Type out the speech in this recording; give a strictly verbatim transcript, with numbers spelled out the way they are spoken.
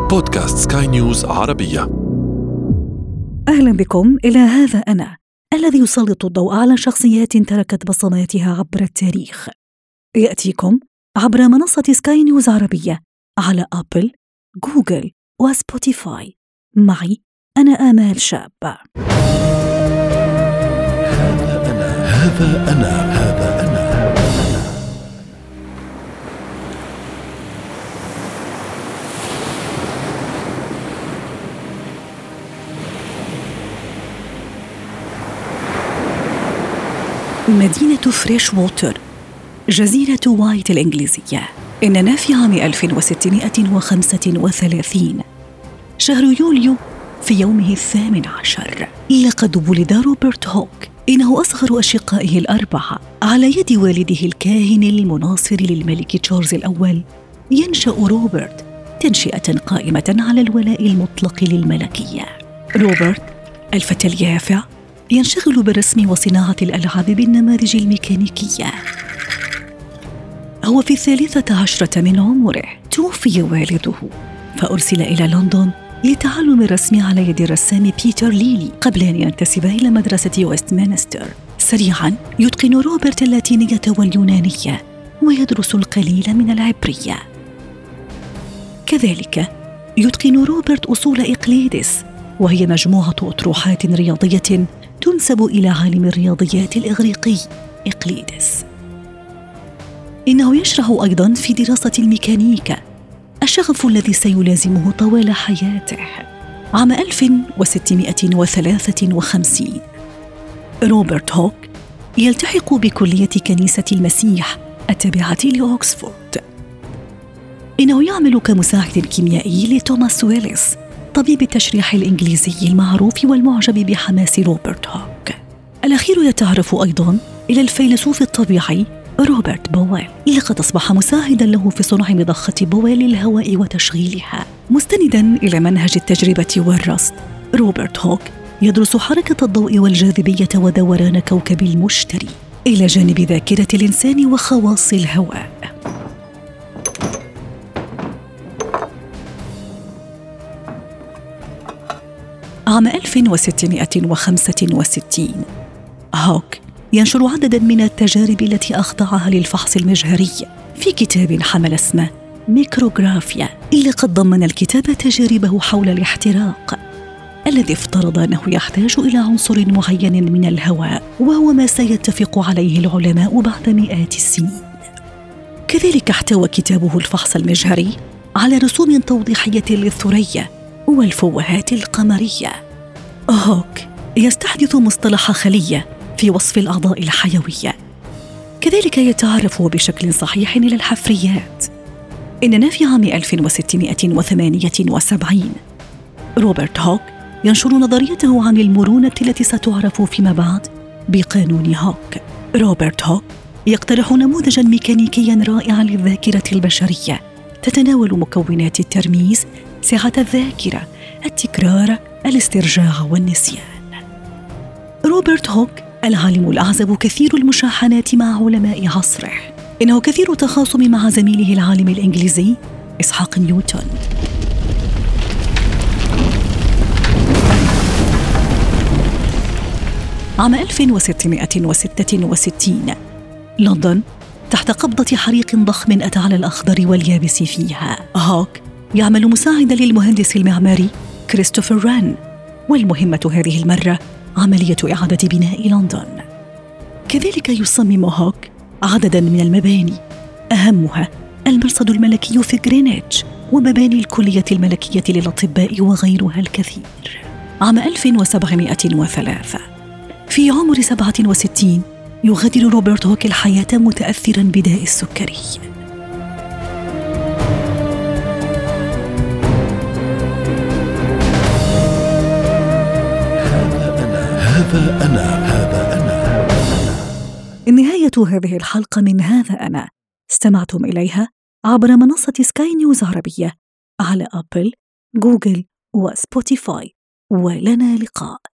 بودكاست سكاي نيوز عربية. أهلا بكم إلى هذا أنا الذي يسلط الضوء على شخصيات تركت بصماتها عبر التاريخ. يأتيكم عبر منصة سكاي نيوز عربية على أبل، جوجل وسبوتيفاي. معي أنا آمال شاب. هذا أنا هذا أنا هذا أنا مدينة فريش ووتر، جزيرة وايت الإنجليزية، إننا في عام ألف وستمائة وخمسة وثلاثين، شهر يوليو، في يومه الثامن عشر. لقد ولد روبرت هوك، إنه أصغر أشقائه الأربعة، على يد والده الكاهن المناصر للملك تشارلز الأول. ينشأ روبرت تنشئة قائمة على الولاء المطلق للملكية. روبرت الفتى اليافع ينشغل بالرسم وصناعة الألعاب بالنماذج الميكانيكية. هو في الثالثة عشرة من عمره توفي والده، فأرسل إلى لندن لتعلم الرسم على يد الرسام بيتر ليلي قبل أن ينتسب إلى مدرسة ويستمنستر. سريعاً يتقن روبرت اللاتينية واليونانية ويدرس القليل من العبرية. كذلك يتقن روبرت أصول إقليدس، وهي مجموعة أطروحات رياضية تنسب إلى عالم الرياضيات الإغريقي إقليدس. إنه يشرح أيضاً في دراسة الميكانيكا، الشغف الذي سيلازمه طوال حياته. عام ألف وستمائة وثلاثة وخمسين روبرت هوك يلتحق بكلية كنيسة المسيح التابعة لأوكسفورد. إنه يعمل كمساعد كيميائي لتوماس ويلس، طبيب التشريح الإنجليزي المعروف والمعجب بحماس روبرت هوك. الأخير يتعرف أيضاً إلى الفيلسوف الطبيعي روبرت بويل، لقد أصبح مساعداً له في صنع مضخة بويل للهواء وتشغيلها. مستنداً إلى منهج التجربة والرصد، روبرت هوك يدرس حركة الضوء والجاذبية ودوران كوكب المشتري، إلى جانب ذاكرة الإنسان وخواص الهواء. عام ألف وستمائة وخمسة وستين هوك ينشر عدداً من التجارب التي أخضعها للفحص المجهري في كتاب حمل اسمه ميكروغرافيا، اللي قد ضمن الكتاب تجاربه حول الاحتراق الذي افترض أنه يحتاج إلى عنصر معين من الهواء، وهو ما سيتفق عليه العلماء بعد مئات السنين. كذلك احتوى كتابه الفحص المجهري على رسوم توضيحية للثريا والفوهات القمرية. هوك يستحدث مصطلح خلية في وصف الأعضاء الحيوية. كذلك يتعرف بشكل صحيح إلى الحفريات. إننا في عام ألف وستمائة وثمانية وسبعين روبرت هوك ينشر نظريته عن المرونة التي ستعرف فيما بعد بقانون هوك. روبرت هوك يقترح نموذجاً ميكانيكياً رائعاً للذاكرة البشرية، تتناول مكونات الترميز، صيغة الذاكرة، التكرار، الاسترجاع والنسيان. روبرت هوك العالم الأعزب كثير المشاحنات مع علماء عصره. إنه كثير التخاصم مع زميله العالم الإنجليزي إسحاق نيوتن. عام ألف وستمائة وستة وستين لندن تحت قبضة حريق ضخم أتى على الأخضر واليابس فيها. هوك يعمل مساعداً للمهندس المعماري كريستوفر ران، والمهمة هذه المرة عملية إعادة بناء لندن. كذلك يصمم هوك عدداً من المباني، أهمها المرصد الملكي في غرينتش ومباني الكلية الملكية للأطباء وغيرها الكثير. عام ألف وسبعمائة وثلاثة في عمر سبعة وستين يغادر روبرت هوك الحياة متأثراً بداء السكري. هذا أنا هذا أنا نهاية هذه الحلقة من هذا أنا، استمعتم إليها عبر منصة سكاي نيوز عربية على أبل، جوجل وسبوتيفاي. ولنا لقاء.